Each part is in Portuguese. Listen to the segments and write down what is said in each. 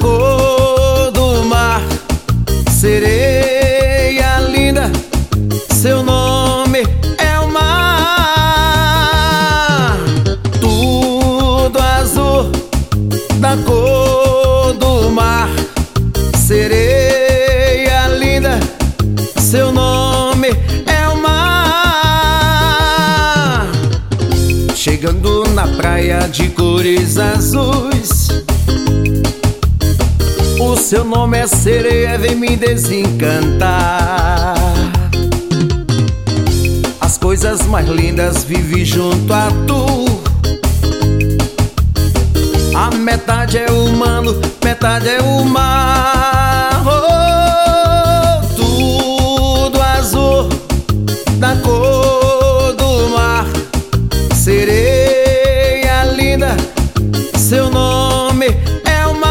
cor do mar. Sereia linda, seu nome é o mar. Tudo azul, da cor do mar. Sereia linda, seu nome é o mar. Chegando na praia de cores azuis, o seu nome é sereia, vem me desencantar. As coisas mais lindas vivi junto a tu. A metade é humano, metade é o mar. Oh, tudo azul, da cor do mar. Sereia linda, seu nome é o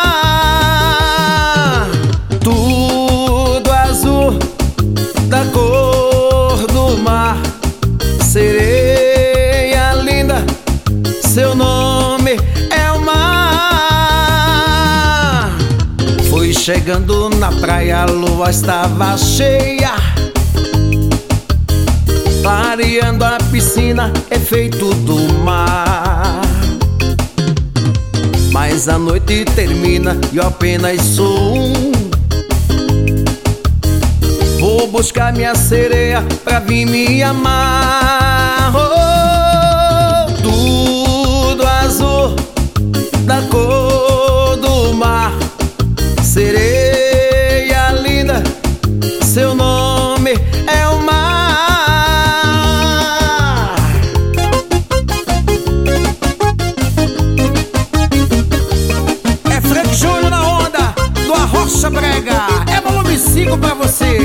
mar. Tudo azul, da cor do mar. Sereia linda, seu nome é o mar. Fui chegando na praia, a lua estava cheia, clareando a piscina, efeito do mar. Mas a noite termina e eu apenas sou um. Vou buscar minha sereia pra vir me amar. Oh, tudo azul, da cor do mar. Sereia linda, seu nome é o mar. É Frank Júnior na onda do Arrocha Brega. É volume 5 pra você.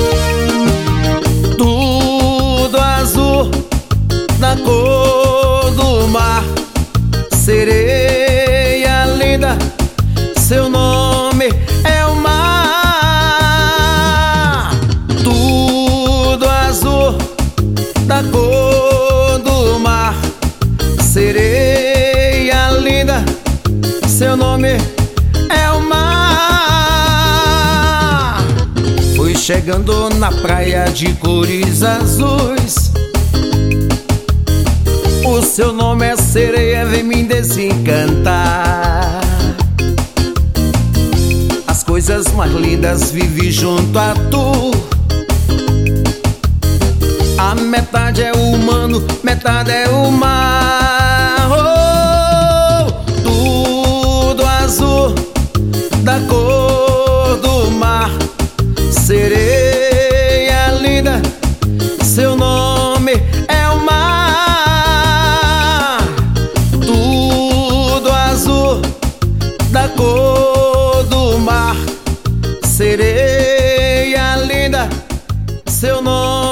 Tudo azul, da cor do mar. Sereia linda, seu nome é o mar. Tudo azul, da cor do mar. Sereia linda, seu nome é o mar. Fui chegando na praia de cores azuis, o seu nome é sereia, vem me desencantar. As coisas mais lindas vivi junto a tu. A metade é humano, metade é o mar. Oh, tudo azul, da cor do mar. Sereia linda, seu nome é o mar. Tudo azul, da cor do mar. Sereia linda, seu nome